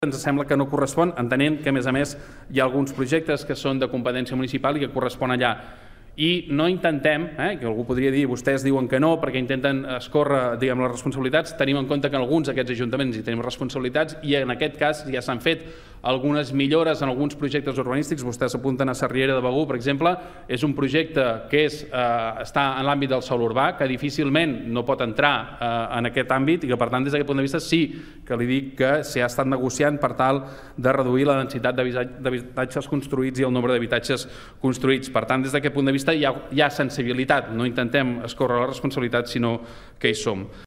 ens sembla que no correspon, entenent que, a més, hi ha alguns projectes que són de competència municipal i que correspon allà. I no intentem, que algú podria dir, vostès diuen que no perquè intenten escórrer, diguem, les responsabilitats, tenim en compte que en alguns d'aquests ajuntaments hi tenim responsabilitats i en aquest cas ja s'han fet algunes millores en alguns projectes urbanístics. Vostès apunten a Sarriera de Begur, per exemple, és un projecte que està en l'àmbit del sòl urbà, que difícilment no pot entrar en aquest àmbit i que, per tant, des d'aquest punt de vista sí que li dic que s'ha estat negociant per tal de reduir la densitat d'habitatges construïts i el nombre d'habitatges construïts. Per tant, des d'aquest punt de vista hi ha sensibilitat, no intentem escórrer la responsabilitat, sinó que hi som.